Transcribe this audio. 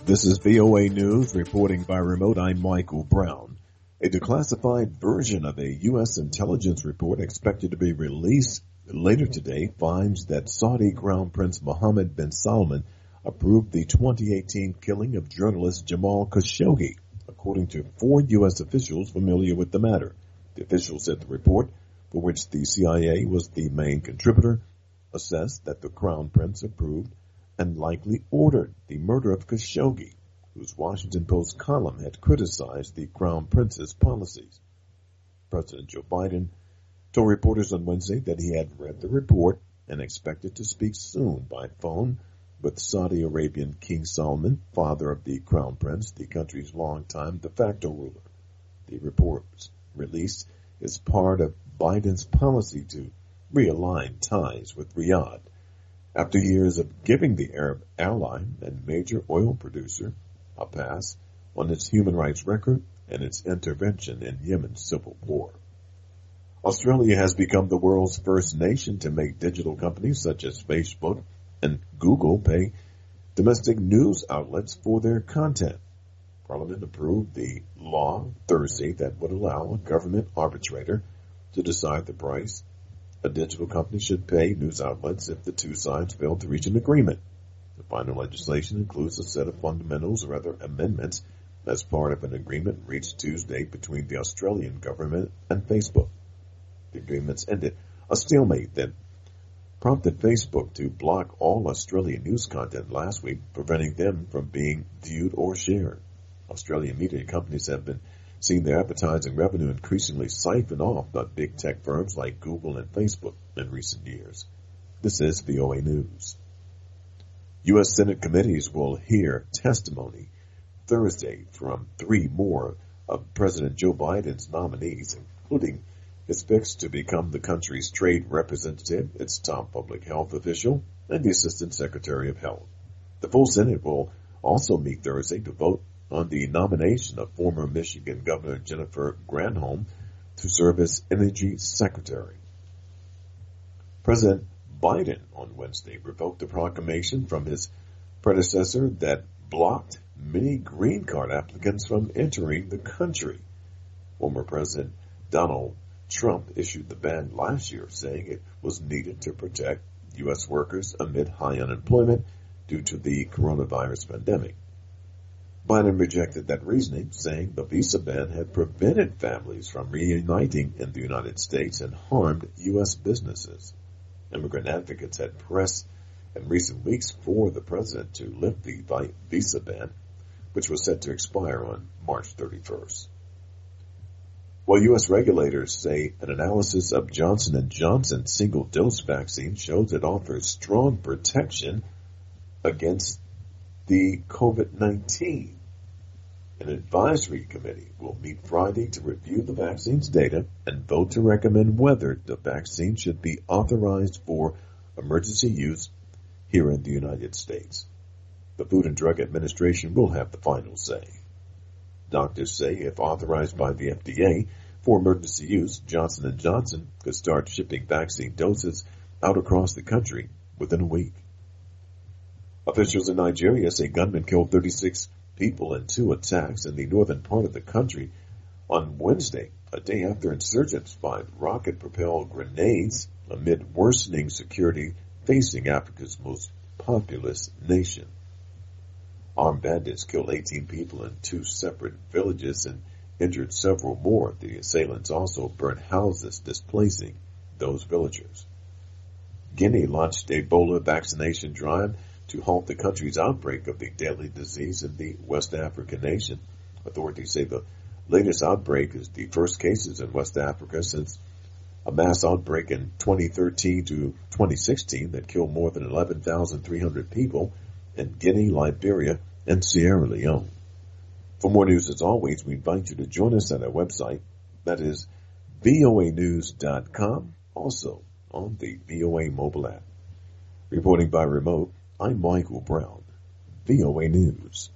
This is VOA News reporting by remote. I'm Michael Brown. A declassified version of a U.S. intelligence report expected to be released later today finds that Saudi Crown Prince Mohammed bin Salman approved the 2018 killing of journalist Jamal Khashoggi, according to 4 U.S. officials familiar with the matter. The officials said the report, for which the CIA was the main contributor, assessed that the Crown Prince approved and likely ordered the murder of Khashoggi, whose Washington Post column had criticized the Crown Prince's policies. President Joe Biden told reporters on Wednesday that he had read the report and expected to speak soon by phone with Saudi Arabian King Salman, father of the Crown Prince, the country's longtime de facto ruler. The report released is part of Biden's policy to realign ties with Riyadh, after years of giving the Arab ally and major oil producer a pass on its human rights record and its intervention in Yemen's civil war. Australia has become the world's first nation to make digital companies such as Facebook and Google pay domestic news outlets for their content. Parliament approved the law Thursday that would allow a government arbitrator to decide the price a digital company should pay news outlets if the two sides fail to reach an agreement. The final legislation includes a set of fundamentals or other amendments as part of an agreement reached Tuesday between the Australian government and Facebook. The agreements ended a stalemate that prompted Facebook to block all Australian news content last week, preventing them from being viewed or shared. Australian media companies have been seeing their advertising revenue increasingly siphoned off by big tech firms like Google and Facebook in recent years. This is VOA News. U.S. Senate committees will hear testimony Thursday from 3 more of President Joe Biden's nominees, including his picks to become the country's trade representative, its top public health official, and the Assistant Secretary of Health. The full Senate will also meet Thursday to vote on the nomination of former Michigan Governor Jennifer Granholm to serve as Energy Secretary. President Biden on Wednesday revoked a proclamation from his predecessor that blocked many green card applicants from entering the country. Former President Donald Trump issued the ban last year, saying it was needed to protect U.S. workers amid high unemployment due to the coronavirus pandemic. Biden rejected that reasoning, saying the visa ban had prevented families from reuniting in the United States and harmed U.S. businesses. Immigrant advocates had pressed in recent weeks for the president to lift the visa ban, which was set to expire on March 31st. While U.S. regulators say an analysis of Johnson & Johnson's single-dose vaccine shows it offers strong protection against the COVID-19. An advisory committee will meet Friday to review the vaccine's data and vote to recommend whether the vaccine should be authorized for emergency use here in the United States. The Food and Drug Administration will have the final say. Doctors say if authorized by the FDA for emergency use, Johnson & Johnson could start shipping vaccine doses out across the country within a week. Officials in Nigeria say gunmen killed 36 people in 2 attacks in the northern part of the country on Wednesday, a day after insurgents fired rocket-propelled grenades amid worsening security facing Africa's most populous nation. Armed bandits killed 18 people in 2 separate villages and injured several more. The assailants also burned houses, displacing those villagers. Guinea launched a Ebola vaccination drive to halt the country's outbreak of the deadly disease in the West African nation. Authorities say the latest outbreak is the first cases in West Africa since a mass outbreak in 2013 to 2016 that killed more than 11,300 people in Guinea, Liberia, and Sierra Leone. For more news, as always, we invite you to join us at our website, that is voanews.com, also on the VOA mobile app. Reporting by remote, I'm Michael Brown, VOA News.